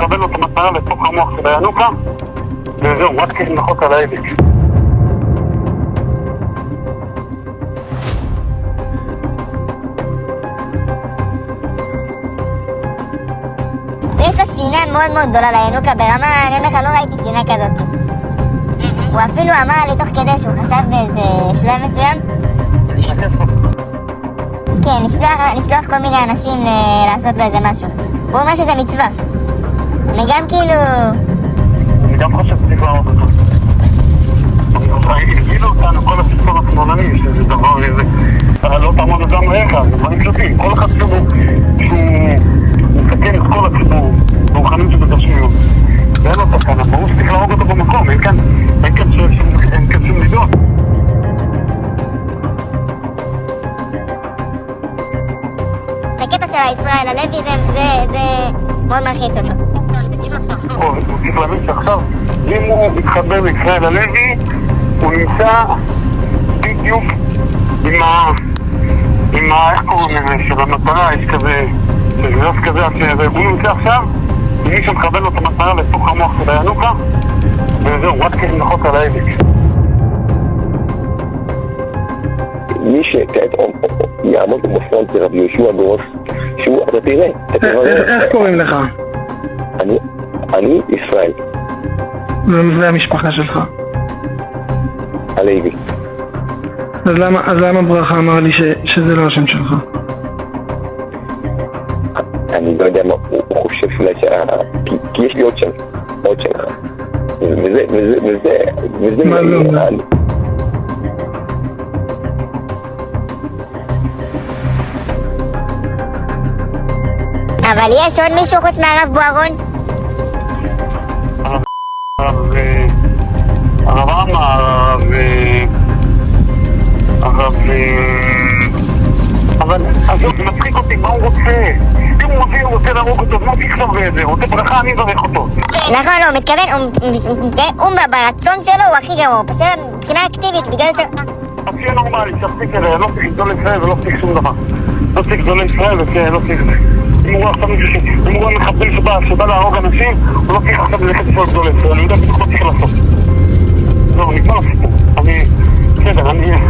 מקבל לו את המטרה לתוך המוח של הינוקה, וזהו, רק לנחות על ההדק. יש לו שנאה מאוד מאוד גדולה לינוקה ברמה, אני אומר לך, לא ראיתי שנאה כזאת. הוא אפילו אמר לי תוך כדי שהוא חשב באיזה שלב מסוים, כן, לשלוח כל מיני אנשים לעשות לו איזה משהו. הוא אומר שזה מצווה. אני גם כאילו... אני גם חושב שצריך להראות אותו. הגדילו אותנו כל הסיפור השמאלני, שזה דבר איזה... לא תעמוד אדם מהיך, זה דברים פשוטים. כל אחד שהוא מסכן את כל הציבור, ברוחנים שבתשמיות. ואין לו סכנה, ברור שצריך להרוג אותו במקום, אין כאן שום נידון. הקטע של ישראל הלוי זה מאוד מלחיץ אותו. הוא צריך להבין שעכשיו, אם הוא מתחבר לישראל הלוי, הוא נמצא בדיוק עם איך קוראים לזה, של המטרה, יש כזה, שגרס כזה, הוא נמצא עכשיו, עם מי שמקבל לו את המטרה לתוך המוח של הינוקה, וזהו, רק לנחות על ההדק. מי שכעת יעמוד במופרון זה רבי יהושע גרוס, שהוא, אתה תראה, איך קוראים לך? אני ישראל. זה המשפחה שלך? הלוי. אז למה ברכה אמר לי שזה לא השם שלך? אני לא יודע מה, הוא חושב שאולי כי יש לי עוד שם לך. וזה מה לא? אבל יש עוד מישהו חוץ מהרב בוארון? הרב עמר, אבל זה מצחיק אותי, מה הוא רוצה? אם הוא רוצה להרוג אותו, מה תכתוב את זה? רוצה ברכה, אני אברך אותו. נכון, הוא מתכוון, הוא ברצון שלו הוא הכי גרוע, פשוט מבחינה אקטיבית, בגלל ש... אז שיהיה נורמלי, שתפסיק אלה, לא צריך גדול ישראל ולא צריך שום דבר. לא צריך גדול ישראל ולא צריך זה. אם הוא עכשיו מישהו אם הוא מחבל שבא להרוג אנשים, הוא לא צריך עכשיו ללכת לפעול גדול ישראל, אני יודע בדיוק מה צריך לעשות. לא, נגמר הסיפור. בסדר,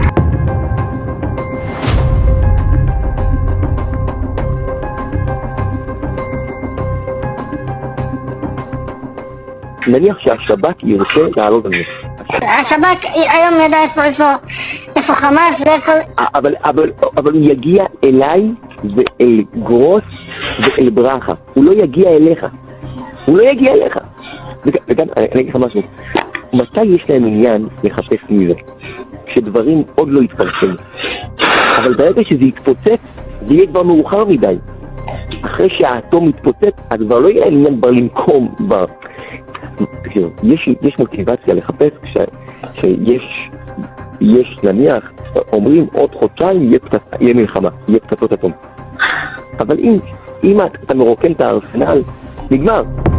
נניח שהשב"כ ירצה לעלות על זה. השב"כ היום ידע איפה חמאס ואיפה... אבל הוא יגיע אליי ואל גרוס ואל ברכה. הוא לא יגיע אליך. וגם, אני אגיד לך משהו. מתי יש להם עניין לחפש מזה? כשדברים עוד לא יתפרסמו. אבל ברגע שזה יתפוצץ, זה יהיה כבר מאוחר מדי. אחרי שהאטום יתפוצץ, אז כבר לא יהיה עניין כבר לנקום בה. יש מוטיבציה לחפש שיש נניח, אומרים עוד חודשיים יהיה מלחמה, יהיה פצצות אטום. אבל אם אתה מרוקן את הארסנל, נגמר.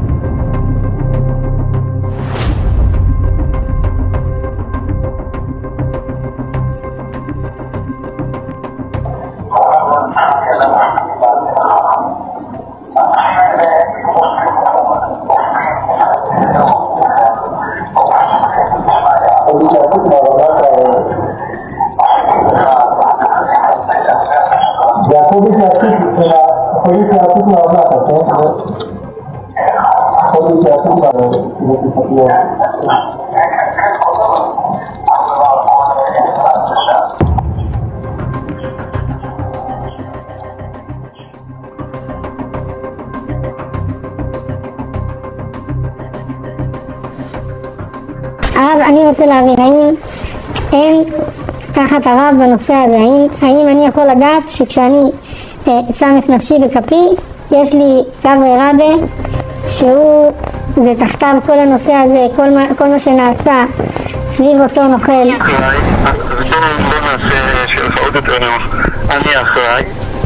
הרב, אני רוצה להבין, האם אין תחת הרב בנושא הזה, האם אני יכול לדעת שכשאני שם את נפשי בכפי, יש לי סבא רבא שהוא, זה תחתיו כל הנושא הזה, כל מה שנעשה סביב אותו נוכל. אני אחראי, בוא נעשה שלך עוד יותר נוח. אני אחראי,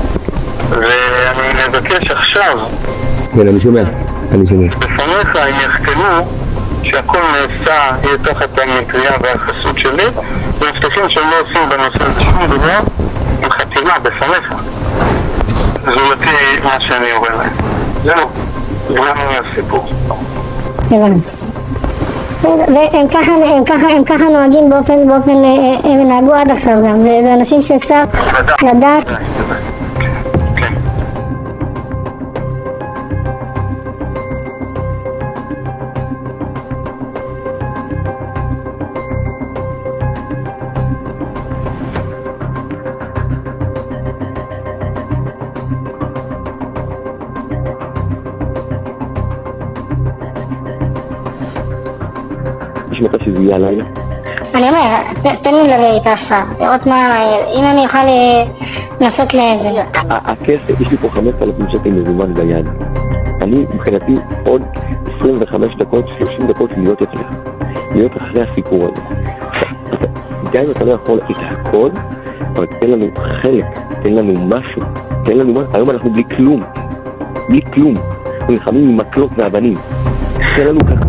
ואני מבקש עכשיו, כן, אני שומע. בפניך הם יחתמו שהכל נעשה יהיה תחת המטריה והחסות שלי, ומבטחים שהם לא עושים בנושא הזה שום דבר עם חתימה בפניך. זולתי מה שאני אומר להם. זהו. זה הסיפור. הבנתי. והם ככה נוהגים הם נהגו עד עכשיו גם, זה אנשים שאפשר לדעת. כן. יש מצב שזה יהיה הלילה? אני אומר, תן לי לדבר איתה עכשיו, לראות אם אני אוכל לנסות לזה. הכסף, יש לי פה 5,000 שקל מזומן ביד. אני מבחינתי עוד 25 דקות, 30 דקות להיות אחרי הסיפור הזה. גם אם אתה לא יכול את הכל, אבל תן לנו חלק, תן לנו משהו, היום אנחנו בלי כלום, אנחנו נלחמים עם מקלות ואבנים, תן לנו ככה.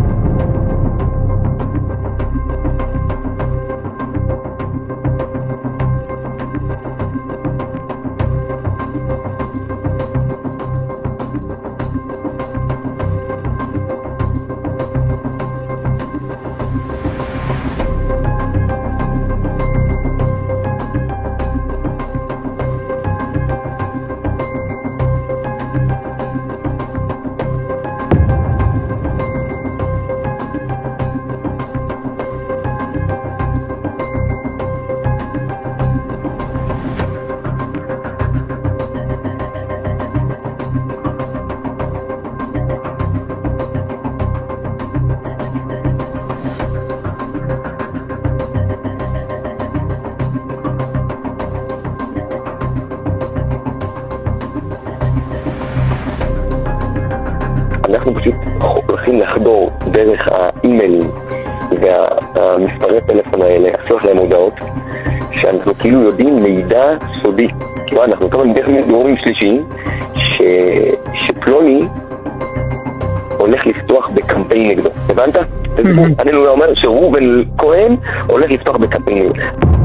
אנחנו פשוט הולכים לחדור דרך האימיילים והמספרי טלפון האלה, לעשות להם הודעות שאנחנו כאילו יודעים מידע סודי. כאילו אנחנו כמובן דרך גורמים שלישיים שפלוני הולך לפתוח בקמפיין נגדו. הבנת? אני אומר שראובן כהן הולך לפתוח בקמפיין נגדו.